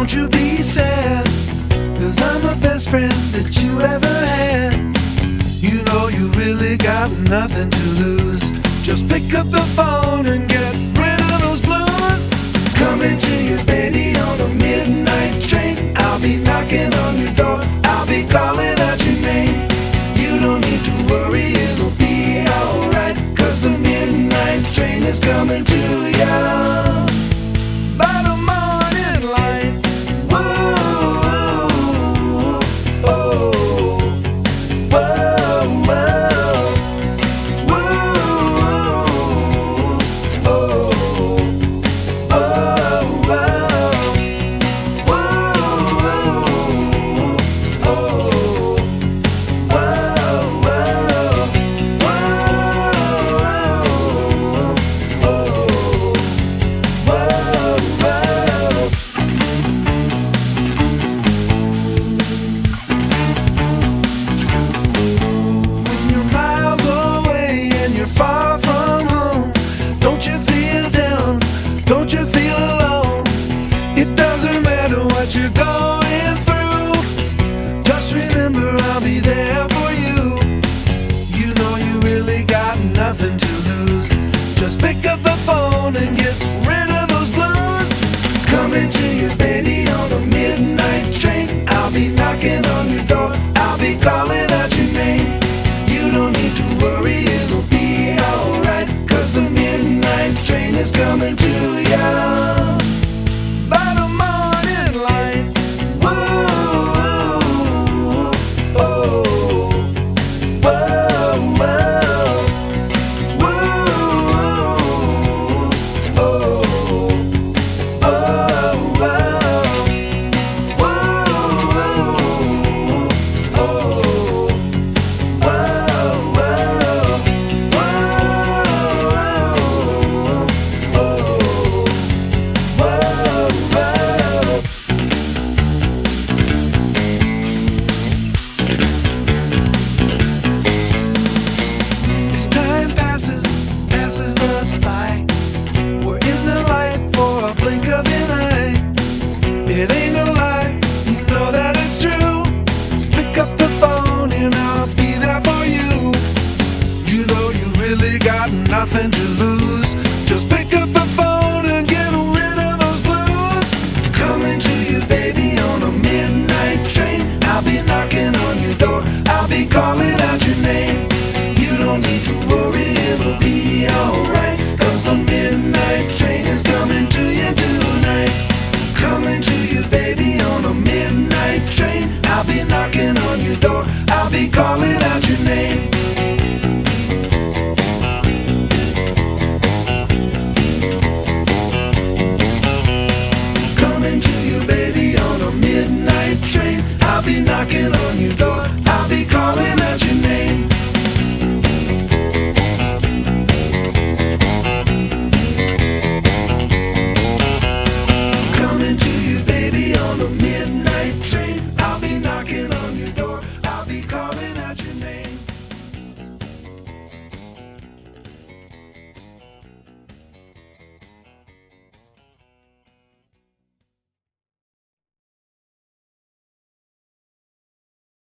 don't you be sad, 'cause I'm the best friend that you ever had. You know you really got nothing to lose. Just pick up the phone and get rid of those blues. Coming to you, baby, on a midnight train. I'll be knocking on your door, I'll be calling out your name. You don't need to worry, it'll be alright, 'cause the midnight train is coming to you. By the morning light, whoa, oh, whoa, whoa, whoa, oh, far from home, don't you feel down? Don't you feel alone? It doesn't matter what you're going through. Just remember I'll be there for you. You know you really got nothing to lose. Just pick up the phone and get rid of those blues. Coming to you, baby, on a midnight train. I'll be knocking on your door, I'll be calling out your name. You don't need to worry, it'll be alright, 'cause the midnight train is coming to ya. By the morning light, whoa, oh, whoa, whoa, whoa, oh, passes us by. We're in the light for a blink of an eye. It ain't no lie, you know that it's true. Pick up the phone and I'll be there for you. You know you really got nothing to lose. Just pick up the phone and get rid of those blues. Coming to you, baby, on a midnight train. I'll be knocking on your door, I'll be calling out your name. You don't need to worry, it'll be alright, 'cause the midnight train is coming to you tonight. Coming to you, baby, on a midnight train. I'll be knocking on your door, I'll be calling out your name. Coming to you, baby, on a midnight train. I'll be knocking on your door,